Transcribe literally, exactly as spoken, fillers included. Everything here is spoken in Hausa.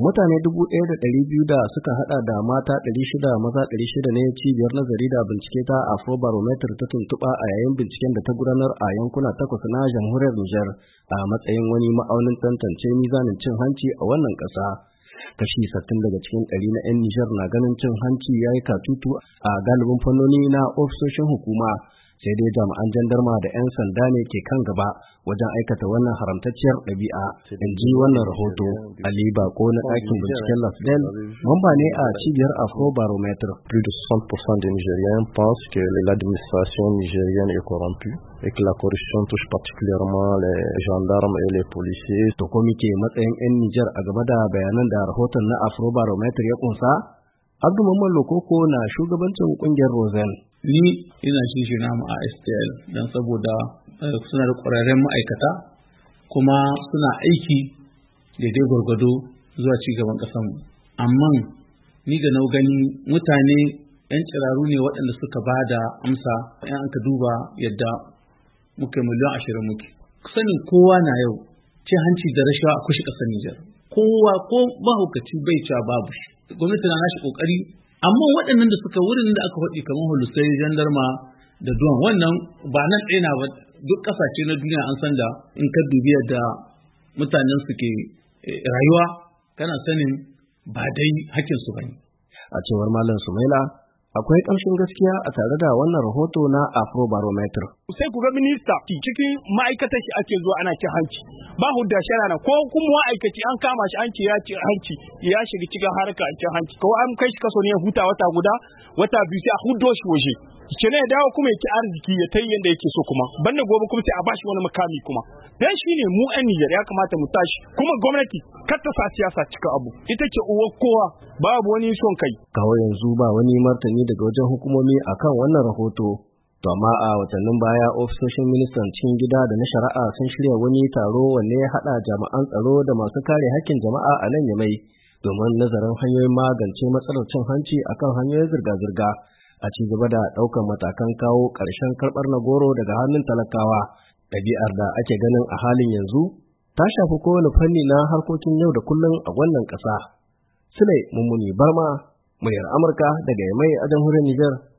Mutane dubu ɗaya da ɗari biyu da suka hada da mata ɗari shida maza ɗari shida ne cibiyar nazari da bincike ta Afrobarometer ta tuntuɓa a yayin binciken da ta gudanar a yankuna takwas na jamhuriyar Nijar a matsayin wani ma'aunin tantance mizanin cin hanci a wannan ƙasa. Kashi sittin daga cikin ɗari na 'yan Nijar na ganin cin hanci ya yi katutu a galibin fannoni na ofisoshin hukuma, sai dai jami'an jandarma da 'yan sanda ne ke kan gaba wajen aikata wannan haramtacciyar ɗabi'a, in ji wannan rahoto. Ali Bako na ɗakin binciken Lafdel, mamba ne a cibiyar Afrobarometer. Plus de soixante pour cent des Nigériens pensent que l'administration nigérienne est corrompue et que la corruption touche particulièrement les gendarmes et les policiers. To ko muke matsayin 'yan Nijar a game da bayanan da rahoton na Afrobarometer ya kunsa? Abdu Mamman Lokoko na shugabancin kungiyar Rosen. Ni ina shishina mu a S T L don saboda suna da ƙwararren ma'aikata kuma suna aiki daidai gwargwado zuwa cigaban ƙasanmu. Amma ni ga nau gani mutane 'yan tsiraru ne waɗanda suka ba da amsa in an ka duba yadda muke miliyan ashirin muke. Sanin kowa na yau ce hanci da rashawa a kushe ƙasar Nijar. Kowa ko mahaukaci bai cewa babu shi. Gwamnati na nashi ƙoƙari, amma waɗannan da suka wurin da aka faɗi kamar holusai, jandarma da duwan wannan ba nan ɗaya na ba, duk ƙasashe na duniya an san da in ka dubi yadda mutanen suke rayuwa kana sanin ba dai hakkin su bane. A cewar Malam Sumaila, akwai ƙamshin gaskiya a tare da wannan rahoto na Afrobarometer. Sai ku ga minista cikin ma'aikatar shi ake zuwa ana cin hanci, ba hudda shara ko kuma ma'aikaci an kama shi an ce ya ci hanci ya shiga cikin harkar cin hanci, kawai an kai shi kaso ne ya huta wata guda wata biyu sai a huddo shi waje. Ke ne ya dawo kuma ya ci arziki ya tayi yanda yake so, kuma banda gobe kuma sai a bashi wani makami kuma. Dan shi ne mu 'yan Nijar ya kamata mu tashi, kuma gwamnati kar ta sa siyasa cikin abu, ita ce uwar kowa, babu wani son kai. Kawo yanzu ba wani martani daga wajen hukumomi akan wannan rahoto. To amma a watannin baya ofisoshin ministan cikin gida da na shari'a sun shirya wani taro wanne ya haɗa jami'an tsaro da masu kare hakkin jama'a a nan Yamai domin nazarin hanyoyin magance matsalar cin hanci akan hanyoyin zirga-zirga, a ci gaba da ɗaukar matakan kawo ƙarshen karɓar na goro daga hannun talakawa, ɗabi'ar da ake ganin a halin yanzu ta shafi kowane fanni na harkokin yau da kullum a wannan ƙasa. Sule Mummuni Barma, muryar Amurka daga Yamai a jamhuriyar Nijar.